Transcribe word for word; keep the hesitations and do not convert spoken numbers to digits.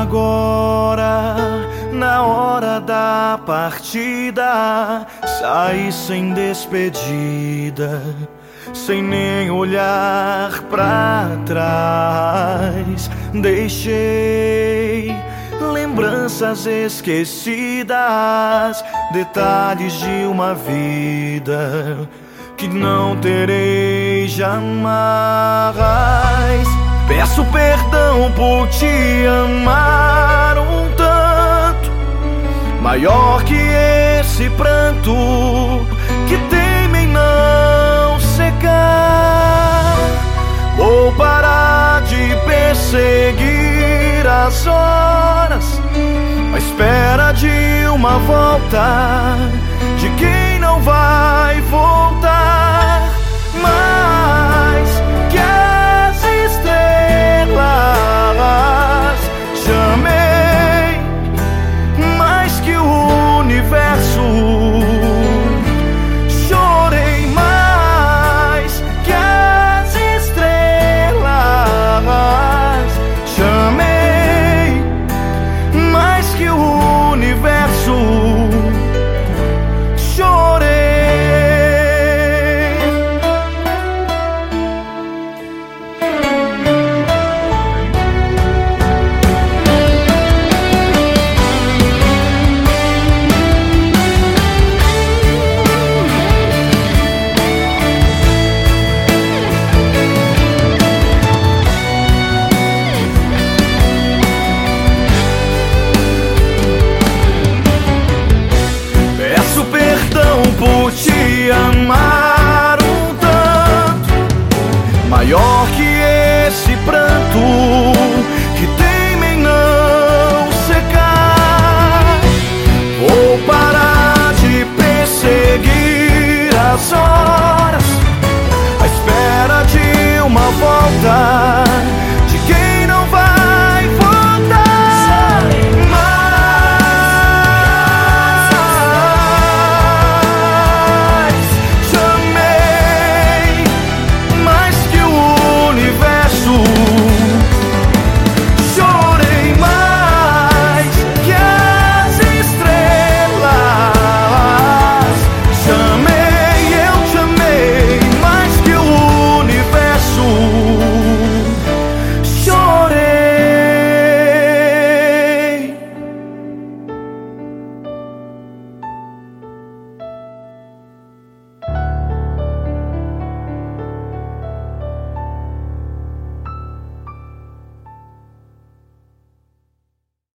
agora, na hora da partida, saí sem despedida, sem nem olhar pra trás. Deixei lembranças esquecidas, detalhes de uma vida que não terei jamais. Peço perdão por te amar um tanto, maior que esse pranto que teima em não secar. Vou parar de perseguir as horas à espera de uma volta de quem não vai voltar. Mas que as estrelas chamei mais que o universo. Chorei mais que as estrelas. Chamei mais que o universo. Por te amar um tanto, maior que esse pranto que teima em não secar. Vou parar de perseguir as horas à espera de uma volta de quem